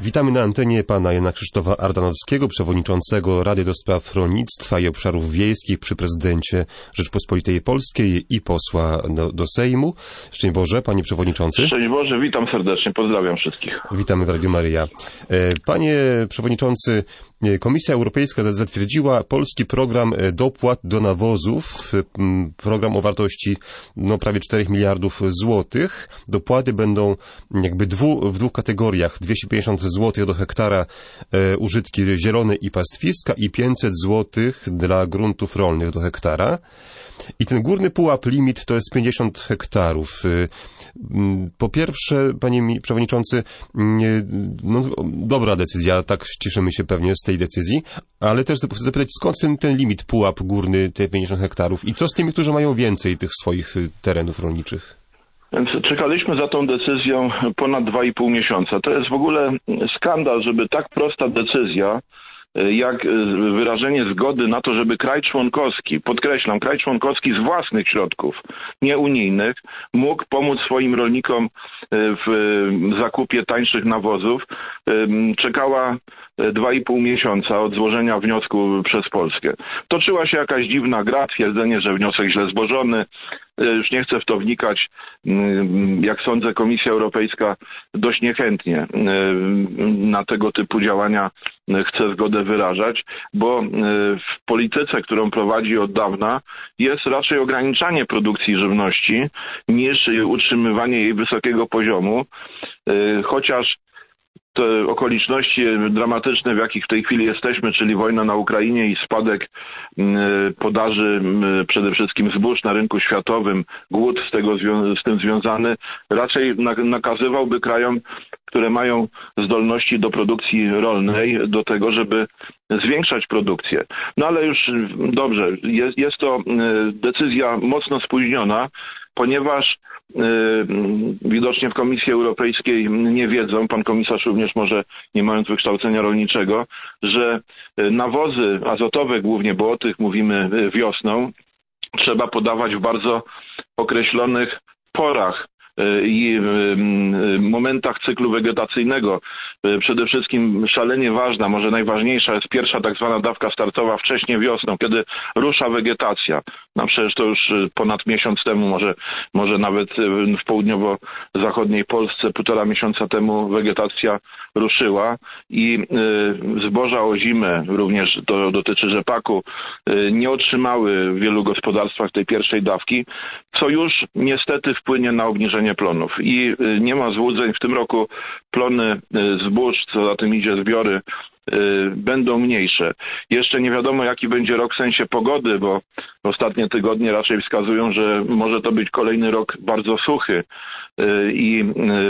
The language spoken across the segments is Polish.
Witamy na antenie pana Jana Krzysztofa Ardanowskiego, przewodniczącego Rady do Spraw Rolnictwa i Obszarów Wiejskich przy prezydencie Rzeczpospolitej Polskiej i posła do Sejmu. Szczęść Boże, panie przewodniczący. Szczęść Boże, witam serdecznie, pozdrawiam wszystkich. Witamy w Radio Maryja. Panie przewodniczący, Komisja Europejska zatwierdziła polski program dopłat do nawozów, program o wartości prawie 4 miliardów złotych. Dopłaty będą jakby w dwóch kategoriach. 250 zł do hektara użytki zielone i pastwiska i 500 zł dla gruntów rolnych do hektara. I ten górny pułap, limit to jest 50 hektarów. Po pierwsze, panie przewodniczący, dobra decyzja, tak cieszymy się pewnie z tej decyzji, ale też chcę zapytać, skąd ten limit, pułap górny, te 50 hektarów i co z tymi, którzy mają więcej tych swoich terenów rolniczych? Więc czekaliśmy za tą decyzją ponad 2,5 miesiąca. To jest w ogóle skandal, żeby tak prosta decyzja, jak wyrażenie zgody na to, żeby kraj członkowski, podkreślam, kraj członkowski z własnych środków, nie unijnych, mógł pomóc swoim rolnikom w zakupie tańszych nawozów, czekała 2,5 miesiąca od złożenia wniosku przez Polskę. Toczyła się jakaś dziwna gra, twierdzenie, że wniosek źle złożony. Już nie chcę w to wnikać. Jak sądzę, Komisja Europejska dość niechętnie na tego typu działania chce zgodę wyrażać, bo w polityce, którą prowadzi od dawna, jest raczej ograniczanie produkcji żywności niż utrzymywanie jej wysokiego poziomu, chociaż te okoliczności dramatyczne, w jakich w tej chwili jesteśmy, czyli wojna na Ukrainie i spadek podaży przede wszystkim zbóż na rynku światowym, głód z tym związany, raczej nakazywałby krajom, które mają zdolności do produkcji rolnej, do tego, żeby zwiększać produkcję. No ale już dobrze, jest to decyzja mocno spóźniona, ponieważ widocznie w Komisji Europejskiej nie wiedzą, pan komisarz również może nie mając wykształcenia rolniczego, że nawozy azotowe głównie, bo o tych mówimy wiosną, trzeba podawać w bardzo określonych porach i momentach cyklu wegetacyjnego. Przede wszystkim szalenie ważna, może najważniejsza jest pierwsza tak zwana dawka startowa wcześnie wiosną, kiedy rusza wegetacja. No przecież to już ponad miesiąc temu, może nawet w południowo-zachodniej Polsce 1,5 miesiąca temu wegetacja ruszyła i zboża ozime, również to dotyczy rzepaku, nie otrzymały w wielu gospodarstwach tej pierwszej dawki, co już niestety wpłynie na obniżenie plonów. I nie ma złudzeń, w tym roku plony zbóż, co za tym idzie zbiory, będą mniejsze. Jeszcze nie wiadomo, jaki będzie rok w sensie pogody, bo ostatnie tygodnie raczej wskazują, że może to być kolejny rok bardzo suchy i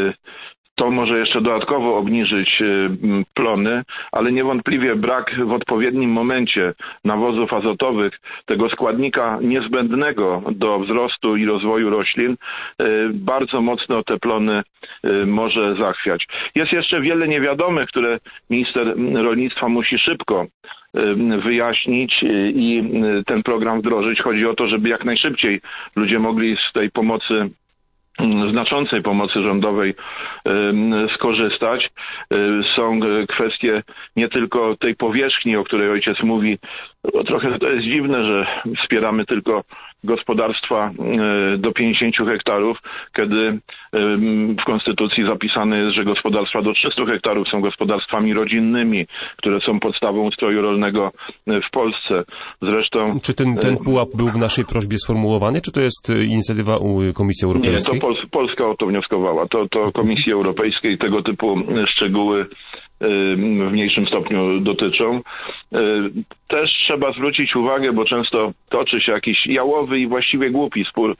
to może jeszcze dodatkowo obniżyć plony, ale niewątpliwie brak w odpowiednim momencie nawozów azotowych, tego składnika niezbędnego do wzrostu i rozwoju roślin, bardzo mocno te plony może zachwiać. Jest jeszcze wiele niewiadomych, które minister rolnictwa musi szybko wyjaśnić i ten program wdrożyć. Chodzi o to, żeby jak najszybciej ludzie mogli z tej pomocy, znaczącej pomocy rządowej skorzystać. Są kwestie nie tylko tej powierzchni, o której ojciec mówi. Trochę to jest dziwne, że wspieramy tylko gospodarstwa do 50 hektarów, kiedy w Konstytucji zapisane jest, że gospodarstwa do 300 hektarów są gospodarstwami rodzinnymi, które są podstawą ustroju rolnego w Polsce. Zresztą... Czy ten pułap był w naszej prośbie sformułowany, czy to jest inicjatywa Komisji Europejskiej? Nie, to Polska o to wnioskowała. To Komisji Europejskiej tego typu szczegóły w mniejszym stopniu dotyczą. Też trzeba zwrócić uwagę, bo często toczy się jakiś jałowy i właściwie głupi spór,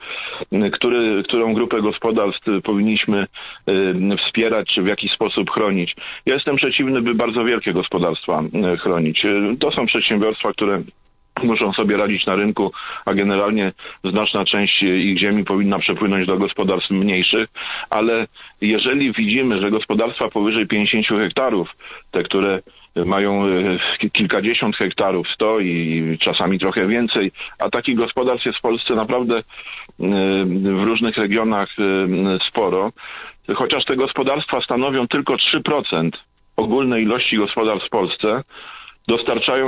którą grupę gospodarstw powinniśmy wspierać, czy w jakiś sposób chronić. Ja jestem przeciwny, by bardzo wielkie gospodarstwa chronić. To są przedsiębiorstwa, które muszą sobie radzić na rynku, a generalnie znaczna część ich ziemi powinna przepłynąć do gospodarstw mniejszych, ale jeżeli widzimy, że gospodarstwa powyżej 50 hektarów, te, które mają kilkadziesiąt hektarów, 100 i czasami trochę więcej, a takich gospodarstw jest w Polsce naprawdę w różnych regionach sporo, chociaż te gospodarstwa stanowią tylko 3% ogólnej ilości gospodarstw w Polsce dostarczają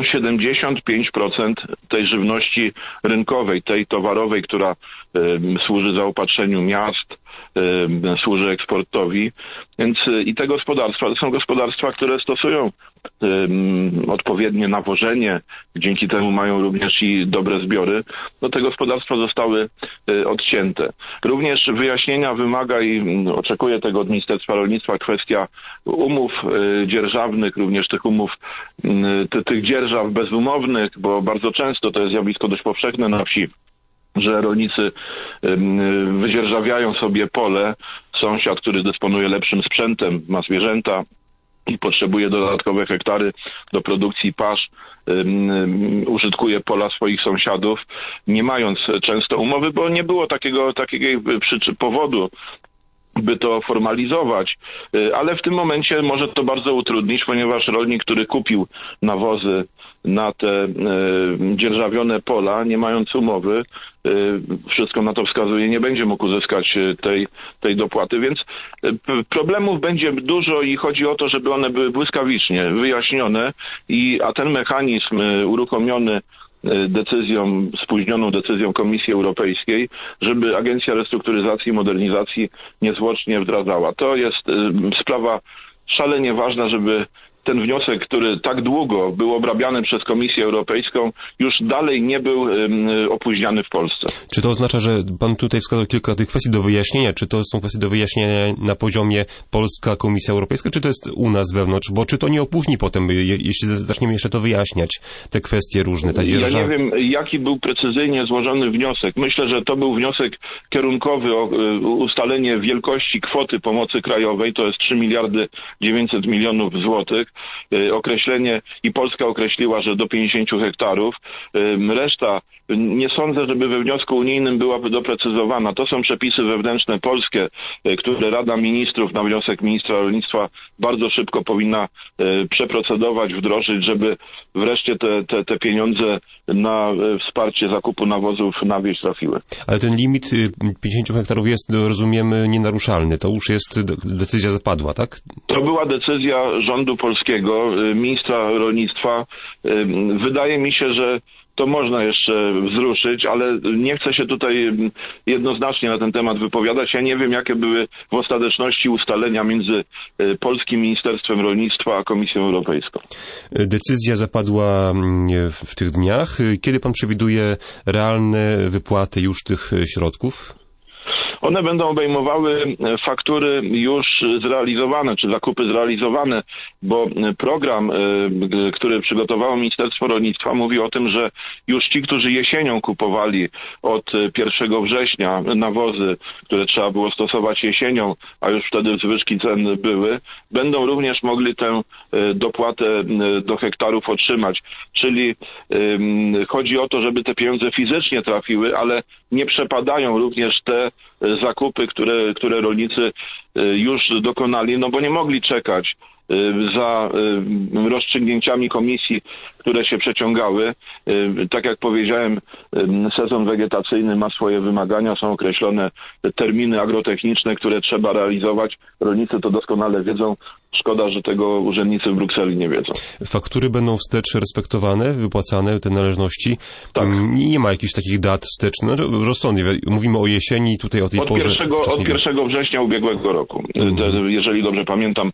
75% tej żywności rynkowej, tej towarowej, która służy zaopatrzeniu miast, służy eksportowi. Więc i te gospodarstwa to są gospodarstwa, które stosują odpowiednie nawożenie, dzięki temu mają również i dobre zbiory. No te gospodarstwa zostały odcięte. Również wyjaśnienia wymaga i oczekuje tego od Ministerstwa Rolnictwa kwestia umów dzierżawnych, również tych umów, tych dzierżaw bezumownych, bo bardzo często to jest zjawisko dość powszechne na wsi, że rolnicy wydzierżawiają sobie pole, sąsiad, który dysponuje lepszym sprzętem, ma zwierzęta i potrzebuje dodatkowe hektary do produkcji pasz, użytkuje pola swoich sąsiadów, nie mając często umowy, bo nie było takiego powodu, by to formalizować, ale w tym momencie może to bardzo utrudnić, ponieważ rolnik, który kupił nawozy na te dzierżawione pola, nie mając umowy, wszystko na to wskazuje, nie będzie mógł uzyskać tej dopłaty, więc problemów będzie dużo i chodzi o to, żeby one były błyskawicznie wyjaśnione, a ten mechanizm uruchomiony spóźnioną decyzją Komisji Europejskiej, żeby Agencja Restrukturyzacji i Modernizacji niezwłocznie wdrażała. To jest sprawa szalenie ważna, żeby ten wniosek, który tak długo był obrabiany przez Komisję Europejską, już dalej nie był opóźniany w Polsce. Czy to oznacza, że pan tutaj wskazał kilka tych kwestii do wyjaśnienia? Czy to są kwestie do wyjaśnienia na poziomie Polska, Komisja Europejska, czy to jest u nas wewnątrz? Bo czy to nie opóźni potem, jeśli zaczniemy jeszcze to wyjaśniać, te kwestie różne? Ja nie wiem, jaki był precyzyjnie złożony wniosek. Myślę, że to był wniosek kierunkowy o ustalenie wielkości kwoty pomocy krajowej, to jest 3 miliardy 900 milionów złotych. Określenie i Polska określiła, że do 50 hektarów. Reszta nie sądzę, żeby we wniosku unijnym była doprecyzowana. To są przepisy wewnętrzne polskie, które Rada Ministrów na wniosek ministra rolnictwa bardzo szybko powinna przeprocedować, wdrożyć, żeby wreszcie te pieniądze na wsparcie zakupu nawozów na wieś trafiły. Ale ten limit 50 hektarów jest, rozumiemy, nienaruszalny. To już jest, decyzja zapadła, tak? To była decyzja rządu polskiego, ministra rolnictwa. Wydaje mi się, że to można jeszcze wzruszyć, ale nie chcę się tutaj jednoznacznie na ten temat wypowiadać. Ja nie wiem, jakie były w ostateczności ustalenia między polskim Ministerstwem Rolnictwa a Komisją Europejską. Decyzja zapadła w tych dniach. Kiedy pan przewiduje realne wypłaty już tych środków? One będą obejmowały faktury już zrealizowane, czy zakupy zrealizowane, bo program, który przygotowało Ministerstwo Rolnictwa, mówi o tym, że już ci, którzy jesienią kupowali od 1 września nawozy, które trzeba było stosować jesienią, a już wtedy zwyżki cen były, będą również mogli tę dopłatę do hektarów otrzymać. Czyli chodzi o to, żeby te pieniądze fizycznie trafiły, ale nie przepadają również te zakupy, które rolnicy już dokonali, no bo nie mogli czekać za rozstrzygnięciami komisji, które się przeciągały. Tak jak powiedziałem, sezon wegetacyjny ma swoje wymagania, są określone terminy agrotechniczne, które trzeba realizować. Rolnicy to doskonale wiedzą. Szkoda, że tego urzędnicy w Brukseli nie wiedzą. Faktury będą wstecz respektowane, wypłacane, te należności? Tak. Nie ma jakichś takich dat wstecznych, rozsądnie. Mówimy o jesieni, tutaj o tej porze. Od 1 września ubiegłego roku. Jeżeli dobrze pamiętam,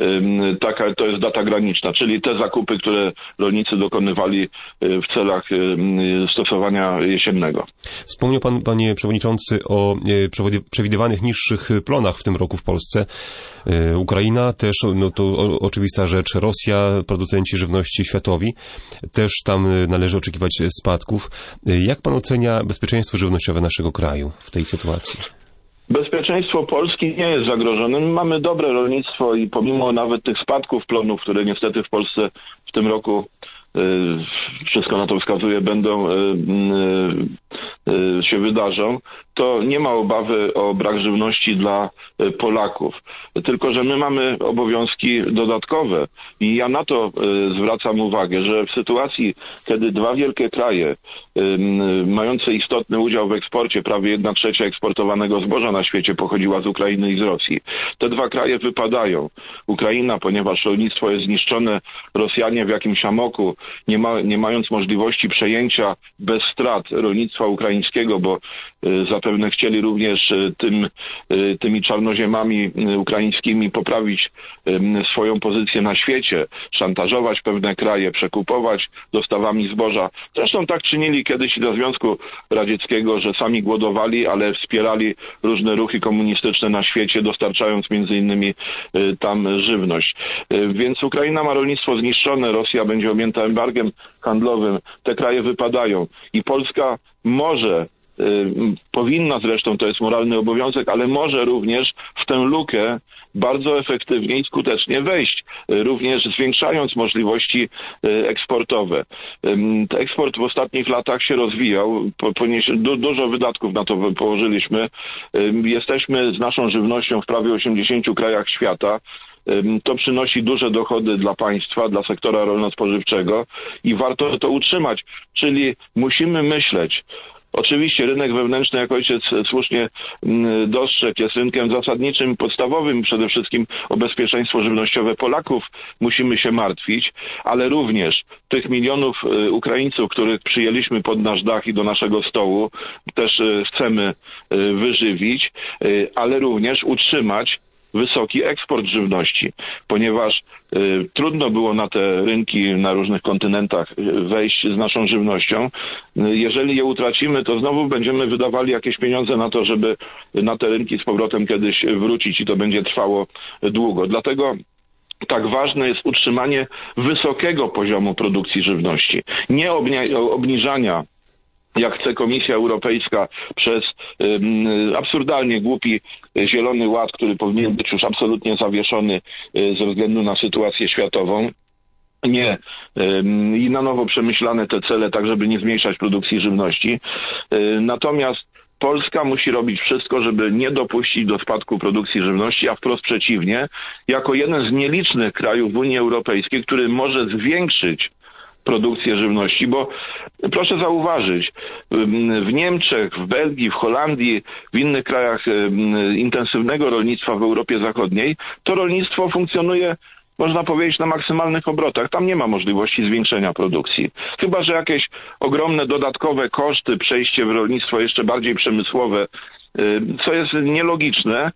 to jest data graniczna, czyli te zakupy, które rolnicy dokonywali w celach stosowania jesiennego. Wspomniał pan, panie przewodniczący, o przewidywanych niższych plonach w tym roku w Polsce. Ukraina też, no to oczywista rzecz, Rosja, producenci żywności światowi, też tam należy oczekiwać spadków. Jak pan ocenia bezpieczeństwo żywnościowe naszego kraju w tej sytuacji? Bezpieczeństwo Polski nie jest zagrożone. My mamy dobre rolnictwo i pomimo nawet tych spadków plonów, które niestety w Polsce w tym roku, wszystko na to wskazuje, będą się wydarzą, to nie ma obawy o brak żywności dla Polaków. Tylko że my mamy obowiązki dodatkowe i ja na to zwracam uwagę, że w sytuacji, kiedy dwa wielkie kraje mające istotny udział w eksporcie, prawie 1/3 eksportowanego zboża na świecie pochodziła z Ukrainy i z Rosji. Te dwa kraje wypadają. Ukraina, ponieważ rolnictwo jest zniszczone, Rosjanie w jakimś amoku, nie mając możliwości przejęcia bez strat rolnictwa ukraińskiego, bo zapewne chcieli również tymi czarnoziemami ukraińskimi poprawić swoją pozycję na świecie, szantażować pewne kraje, przekupować dostawami zboża. Zresztą tak czynili kiedyś dla Związku Radzieckiego, że sami głodowali, ale wspierali różne ruchy komunistyczne na świecie, dostarczając między innymi tam żywność. Więc Ukraina ma rolnictwo zniszczone, Rosja będzie objęta embargiem handlowym, te kraje wypadają i Polska może, powinna zresztą, to jest moralny obowiązek, ale może również w tę lukę bardzo efektywnie i skutecznie wejść, również zwiększając możliwości eksportowe. Eksport w ostatnich latach się rozwijał, dużo wydatków na to położyliśmy. Jesteśmy z naszą żywnością w prawie 80 krajach świata. To przynosi duże dochody dla państwa, dla sektora rolno-spożywczego i warto to utrzymać. Czyli musimy myśleć. Oczywiście rynek wewnętrzny, jak ojciec słusznie dostrzegł, jest rynkiem zasadniczym, podstawowym, przede wszystkim o bezpieczeństwo żywnościowe Polaków musimy się martwić, ale również tych milionów Ukraińców, których przyjęliśmy pod nasz dach i do naszego stołu, też chcemy wyżywić, ale również utrzymać wysoki eksport żywności, ponieważ trudno było na te rynki na różnych kontynentach wejść z naszą żywnością. Jeżeli je utracimy, to znowu będziemy wydawali jakieś pieniądze na to, żeby na te rynki z powrotem kiedyś wrócić i to będzie trwało długo. Dlatego tak ważne jest utrzymanie wysokiego poziomu produkcji żywności, nie obniżania, jak chce Komisja Europejska, przez absurdalnie głupi Zielony Ład, który powinien być już absolutnie zawieszony ze względu na sytuację światową. Nie. I na nowo przemyślane te cele, tak żeby nie zmniejszać produkcji żywności. Natomiast Polska musi robić wszystko, żeby nie dopuścić do spadku produkcji żywności, a wprost przeciwnie, jako jeden z nielicznych krajów w Unii Europejskiej, który może zwiększyć produkcję żywności, bo proszę zauważyć, w Niemczech, w Belgii, w Holandii, w innych krajach intensywnego rolnictwa w Europie Zachodniej, to rolnictwo funkcjonuje, można powiedzieć, na maksymalnych obrotach. Tam nie ma możliwości zwiększenia produkcji. Chyba że jakieś ogromne dodatkowe koszty, przejście w rolnictwo jeszcze bardziej przemysłowe, co jest nielogiczne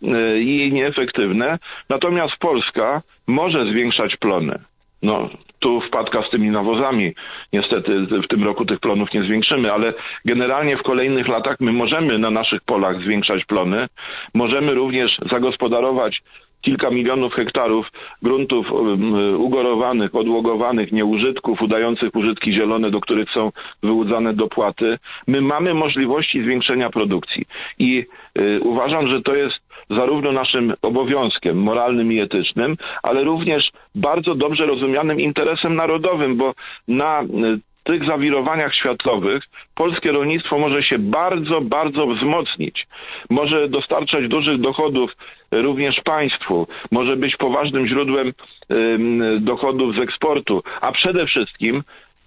i nieefektywne. Natomiast Polska może zwiększać plony. No, tu wpadka z tymi nawozami. Niestety w tym roku tych plonów nie zwiększymy, ale generalnie w kolejnych latach my możemy na naszych polach zwiększać plony. Możemy również zagospodarować kilka milionów hektarów gruntów ugorowanych, odłogowanych, nieużytków, udających użytki zielone, do których są wyłudzane dopłaty. My mamy możliwości zwiększenia produkcji i uważam, że to jest zarówno naszym obowiązkiem moralnym i etycznym, ale również bardzo dobrze rozumianym interesem narodowym, bo na tych zawirowaniach światowych polskie rolnictwo może się bardzo, bardzo wzmocnić. Może dostarczać dużych dochodów również państwu. Może być poważnym źródłem dochodów z eksportu, a przede wszystkim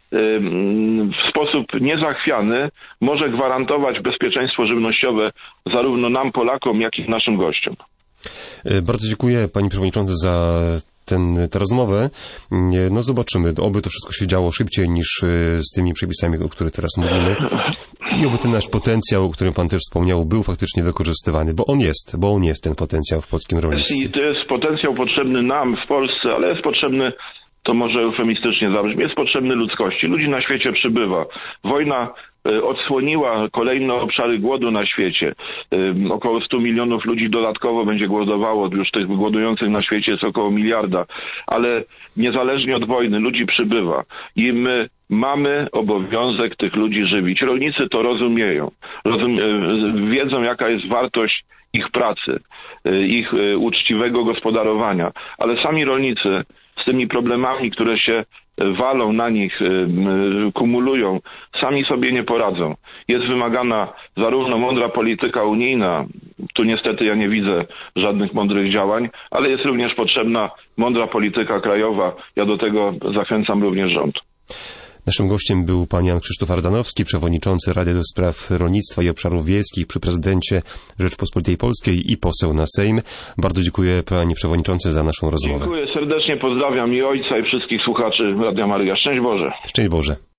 w sposób niezachwiany może gwarantować bezpieczeństwo żywnościowe zarówno nam, Polakom, jak i naszym gościom. Bardzo dziękuję, panie przewodniczący, za tę rozmowę. No zobaczymy, oby to wszystko się działo szybciej niż z tymi przepisami, o których teraz mówimy. I oby ten nasz potencjał, o którym pan też wspomniał, był faktycznie wykorzystywany, bo on jest ten potencjał w polskim rolnictwie. I to jest potencjał potrzebny nam w Polsce, ale jest potrzebny, to może eufemistycznie zabrzmi, jest potrzebny ludzkości. Ludzi na świecie przybywa. Wojna odsłoniła kolejne obszary głodu na świecie. Około 100 milionów ludzi dodatkowo będzie głodowało. Już tych głodujących na świecie jest około 1 miliarda. Ale niezależnie od wojny ludzi przybywa. I my mamy obowiązek tych ludzi żywić. Rolnicy to rozumieją. Wiedzą, jaka jest wartość ich pracy, ich uczciwego gospodarowania. Ale sami rolnicy z tymi problemami, które się walą na nich, kumulują, sami sobie nie poradzą. Jest wymagana zarówno mądra polityka unijna, tu niestety ja nie widzę żadnych mądrych działań, ale jest również potrzebna mądra polityka krajowa. Ja do tego zachęcam również rząd. Naszym gościem był pan Jan Krzysztof Ardanowski, przewodniczący Rady do Spraw Rolnictwa i Obszarów Wiejskich przy prezydencie Rzeczypospolitej Polskiej i poseł na Sejm. Bardzo dziękuję, panie przewodniczący, za naszą rozmowę. Dziękuję serdecznie, pozdrawiam i ojca, i wszystkich słuchaczy Radia Maryja. Szczęść Boże. Szczęść Boże.